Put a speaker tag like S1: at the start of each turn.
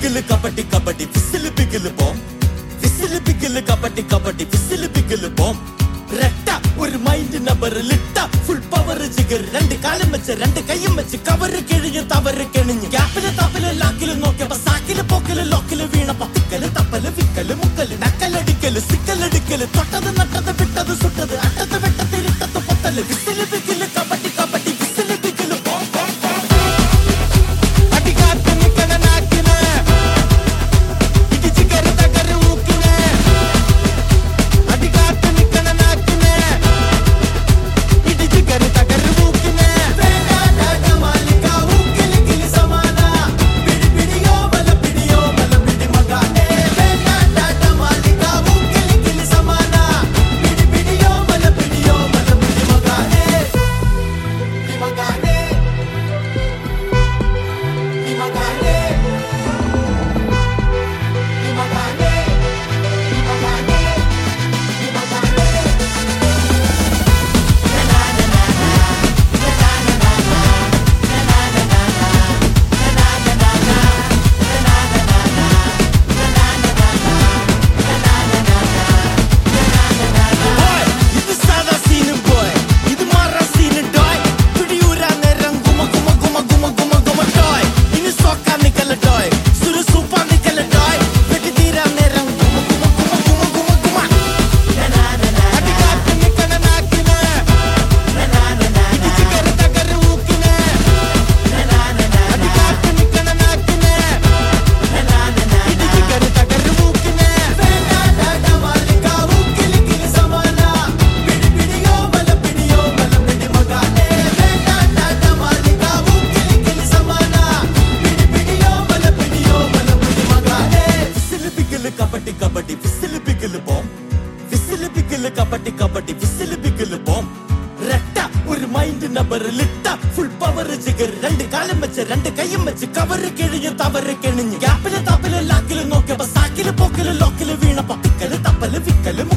S1: biggle kabaddi kabaddi whistle biggle bomb whistle biggle kabaddi kabaddi whistle biggle bomb retta ഒരു mind number ലിട്ട full power ജിഗർ രണ്ട് കാലം വെച്ച് രണ്ട് കൈയും വെച്ച് കവർ കിഴിഞ്ഞ് തവറ് കിണിഞ്ഞ് ഗ്യാപ്പില് തപ്പില് ലാക്കില് നോക്കിയപ്പോ സാക്കില് പോക്കില് ലോക്കില് വീണ പത്തിക്കല് തപ്പല് വിക്കല് മുക്കല് നക്കലടിക്കല് സിക്കലടിക്കല് തൊട്ടത് നട്ടത് വിട്ടത് സുട്ടത് അട്ടത് വെട്ടത്തിൽ ഇട്ടത് പൊത്തല് വിസില് ബിഗില് കബഡി കബഡി വിസില് ബിഗില് ബോം ബോം ബോം അടികാത്ത് നിക്കണ നാക്കിന് ഇടിച്ച് കരു തകര് ഊക്കിന് അടികാത്ത് നിക്കണ നാക്കിന് ഇടിച്ച് കരു തകര് ഊക്കിന് വേണ്ടാട മാലിക ഊക്കില് കിലി സമാന പിടി പിടിയോ മല പിടി മകാനെ വേണ്ടാട മാലിക ഊക്കില് കിലി സമാന പിടി പിടിയോ മല പിടി മകാനെ മകാനെ മകാനെ kabaddi kabaddi whistle biggle bomb whistle biggle kabaddi kabaddi whistle biggle bomb retta ഒരു മൈൻഡ് നമ്പർ ലിട്ട ഫുൾ പവർ ജിഗർ രണ്ട് കാലം വെച്ച് രണ്ട് കൈയും വെച്ച് കവർ കിഴിഞ്ഞ് തവറ് കിണിഞ്ഞ് ഗ്യാപ്പില് തപ്പില് ലാക്കില് നോക്കിയപ്പോ സാക്കില് പോക്കില് ലോക്കില് വീണ പത്തിക്കല് തപ്പല് വിക്കല്